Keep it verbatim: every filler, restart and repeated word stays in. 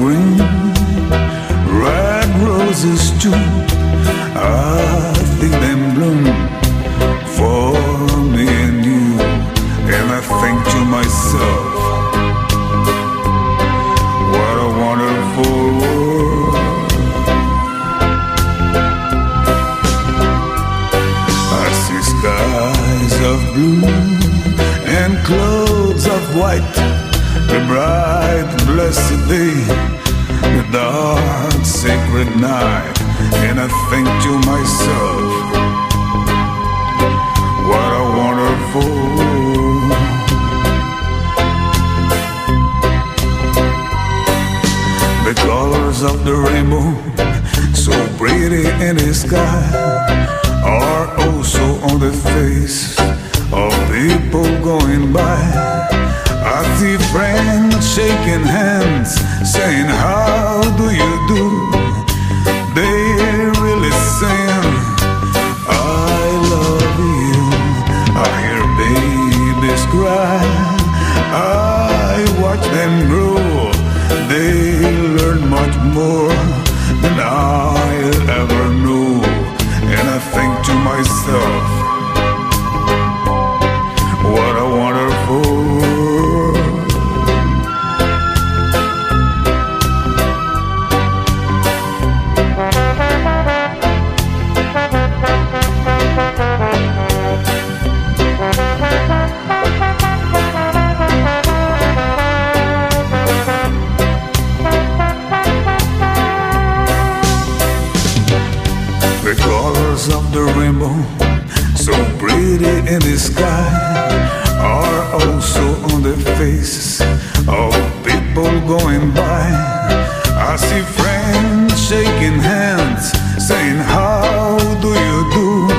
green, red roses too. I think them bloom for me and you. And I think to myself, what a wonderful world. I see skies of blue and clouds of white, the bright blessed day, the dark sacred night. And I think to myself, what a wonderful world. The colors of the rainbow, so pretty in the sky, are also on the face of people going by. I see friends shaking hands, saying, how do you do? They really saying, I love you. I hear babies cry, I watch them grow. They learn much more than I'll ever know. And I think to myself, what a wonderful world. The colors of the rainbow, so pretty in the sky, are also on the faces of people going by. I see friends shaking hands, saying, how do you do?